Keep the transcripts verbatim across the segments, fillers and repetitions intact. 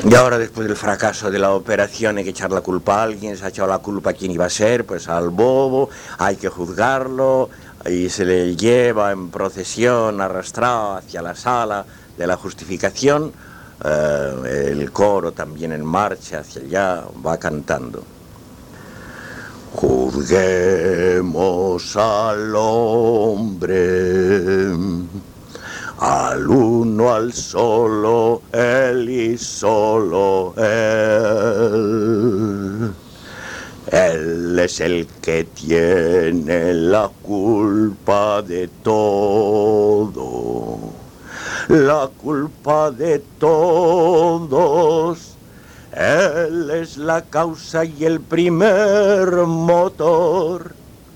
Y ahora, después del fracaso de la operación, hay que echar la culpa a alguien. Se ha echado la culpa a quién iba a ser, pues al bobo. Hay que juzgarlo y se le lleva en procesión arrastrado hacia la sala de la justificación. Eh, el coro también en marcha hacia allá va cantando. Juzguemos al hombre, al uno, al solo, él y solo él. Él es el que tiene la culpa de todo, la culpa de todos. Él es la causa y el primer motor.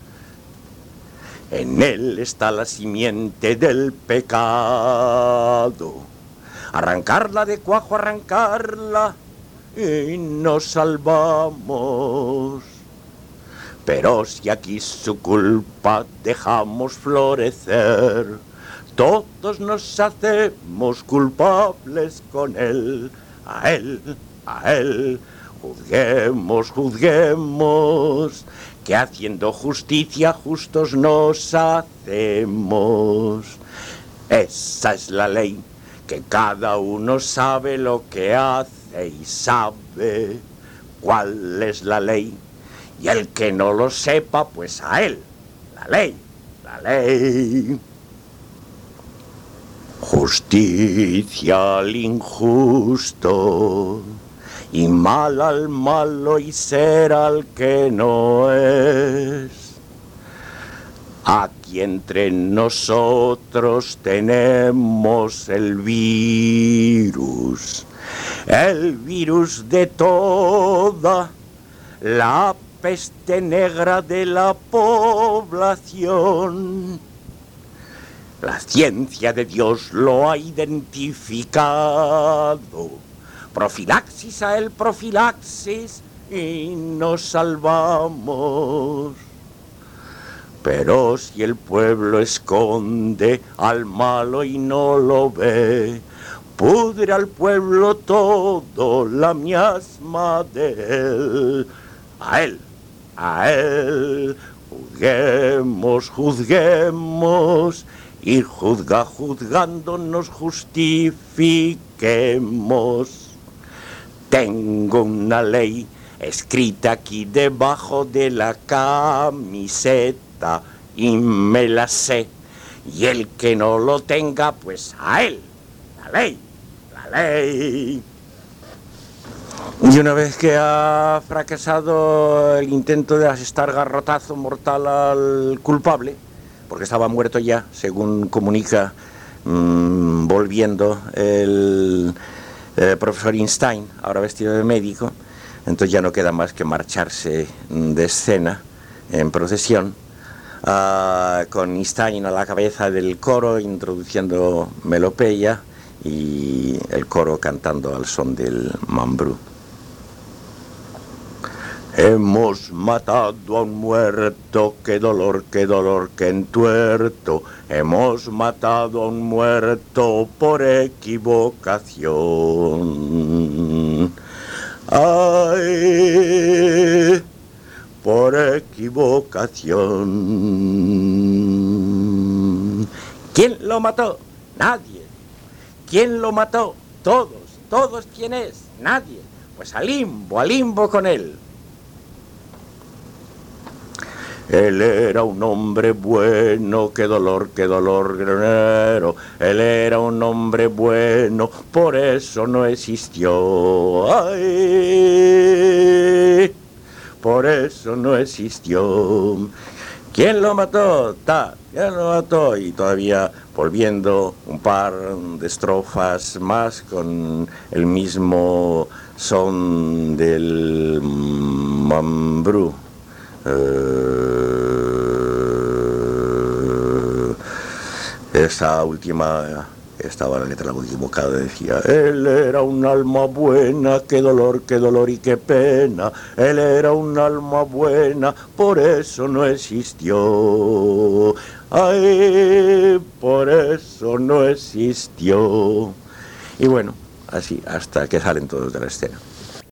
En él está la simiente del pecado. Arrancarla de cuajo, arrancarla, y nos salvamos. Pero si aquí su culpa dejamos florecer, todos nos hacemos culpables con él. A él, a él, juzguemos, juzguemos, que haciendo justicia justos nos hacemos. Esa es la ley, que cada uno sabe lo que hace y sabe cuál es la ley. Y el que no lo sepa, pues a él, la ley, la ley. Justicia al injusto, y mal al malo, y ser al que no es. Aquí entre nosotros tenemos el virus, el virus de toda la peste negra de la población. La ciencia de Dios lo ha identificado. Profilaxis a él, profilaxis, y nos salvamos. Pero si el pueblo esconde al malo y no lo ve, pudre al pueblo todo la miasma de él. A él, a él, juzguemos, juzguemos, y juzga, juzgando nos justifiquemos. Tengo una ley escrita aquí debajo de la camiseta y me la sé. Y el que no lo tenga, pues a él, la ley, la ley. Y una vez que ha fracasado el intento de asestar garrotazo mortal al culpable, porque estaba muerto ya, según comunica mmm, volviendo el eh, profesor Einstein, ahora vestido de médico, entonces ya no queda más que marcharse de escena en procesión, uh, con Einstein a la cabeza del coro introduciendo Melopeya y el coro cantando al son del mambrú. Hemos matado a un muerto, qué dolor, qué dolor, qué entuerto. Hemos matado a un muerto por equivocación. Ay, por equivocación. ¿Quién lo mató? Nadie. ¿Quién lo mató? Todos. ¿Todos quién es? Nadie. Pues al limbo, al limbo con él. Él era un hombre bueno, qué dolor, qué dolor, granero. Él era un hombre bueno, por eso no existió. Ay, por eso no existió. ¿Quién lo mató? Ta, ¿quién lo mató? Y todavía volviendo un par de estrofas más con el mismo son del mambrú. Uh, esa última, estaba la letra equivocada, decía: él era un alma buena, qué dolor, qué dolor y qué pena. Él era un alma buena, por eso no existió. Ay, por eso no existió. Y bueno, así, hasta que salen todos de la escena.